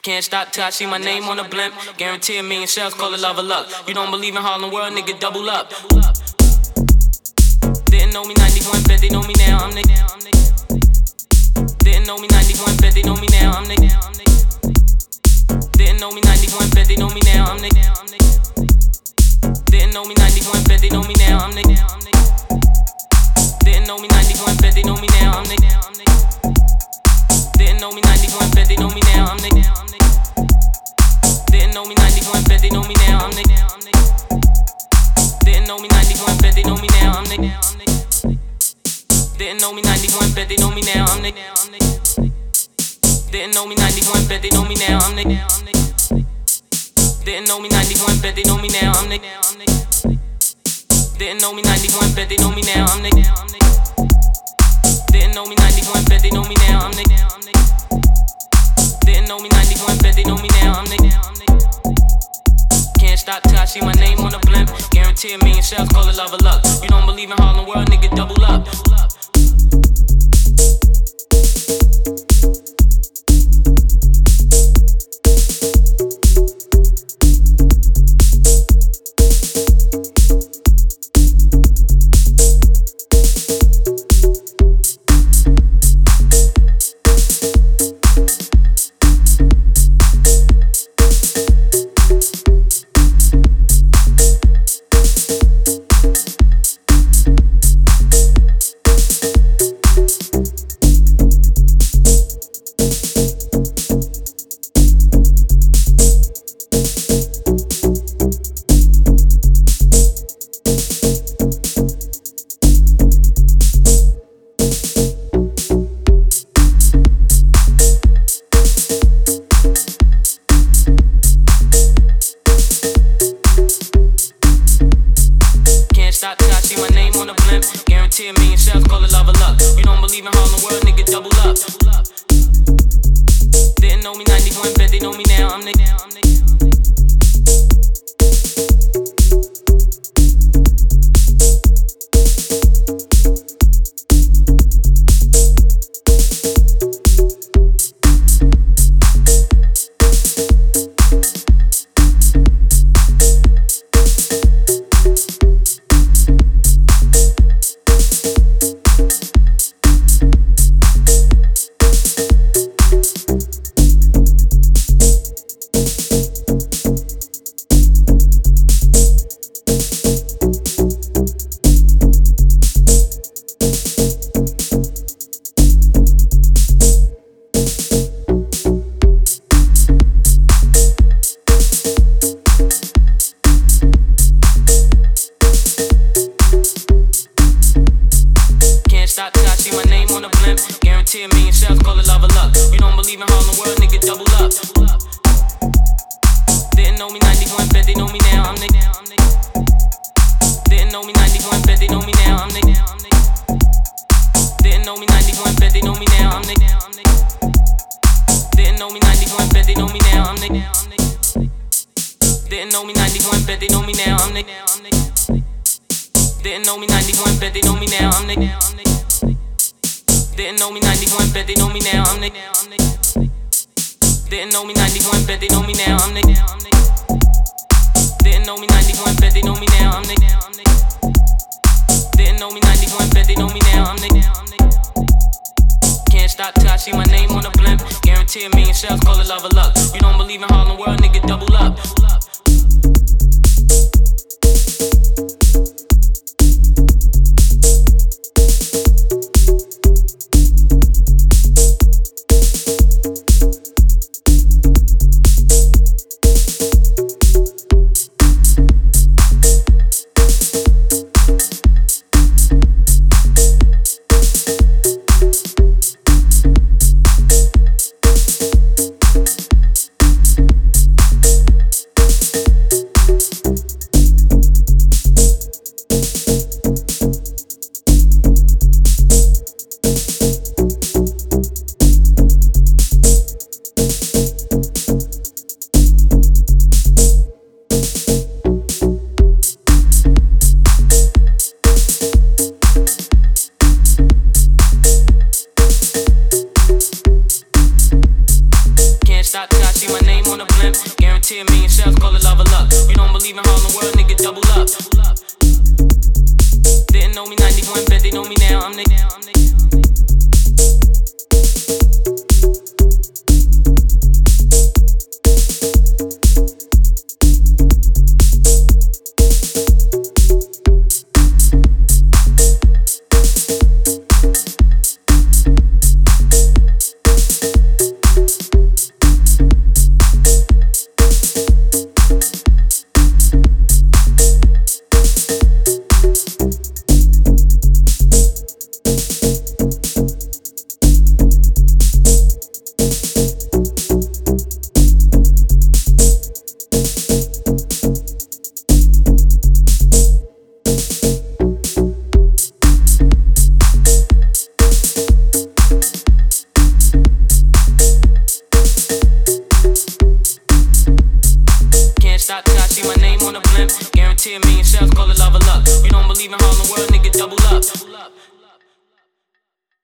Can't stop till I see my name on the blimp. Guarantee a million shells, call it love or luck. You don't believe in Harlem World, nigga, double up. Didn't know me 91, bet they know me now, I'm the. Didn't know me 91, bet they know me now, I'm the. Didn't know me 91, bet they know me now, I'm the. Didn't know me 91, bet they know me now, I'm the. Didn't know me 91, bet they know me now, I'm the. Didn't know me 91, bet they know me now, I'm the. Didn't know me 91, bet they know me now, I'm the. Didn't know me 91, bet they know me now, I'm the. Didn't know me 91, bet they know me now, I'm the. Didn't know me 91, bet they know me now, I'm the. Didn't know me 91, bet they know me now, I'm the. Didn't know me 91, bet they know me now, I'm the. Didn't know me 91, bet they know me now, I'm the. Didn't know me 91, bet they know me now, I'm the. Can't stop till I see my name on the blimp. Guarantee a million shells, call it love or luck. You don't believe in Harlem World, nigga, double up. Stop till I see my name on the blimp. Guarantee a million shells, call it love or luck. You don't believe in Harlem World, nigga, double up. Didn't know me 91, bet they know me now, I'm the. Stop till I see my name on the blimp. Guarantee a million shells, call it love or luck. You don't believe in Harlem World, nigga, double up. Didn't know me 91, bet they know me now, I'm the. Didn't know me 91, bet they know me now, I'm the. Didn't know me 91, bet they know me now, I'm the. Didn't know me 91, bet they know me now, I'm the. Didn't know me 91, bet they know me now, I'm the. Didn't know me 91, bet they know me now, I'm the. Didn't know me 91, bet they know me now, I'm the. Didn't know me 91, bet they know me now, I'm the. Didn't know me 91, bet they know me now, I'm the. Didn't know me 91, bet they know me now, I'm the. Can't stop till I see my name on the blimp. Guarantee a million shells, call it love or luck. You don't believe in Harlem World, nigga, double up. my name on a blimp. Guarantee a million sales, call it love or luck. You don't believe in Harlem World, nigga, double up. Didn't know me 91, bet they know me now. I'm the stop till I see my name on a blimp. Guarantee a million sales, call it love or luck. You don't believe in Harlem World, nigga, double up.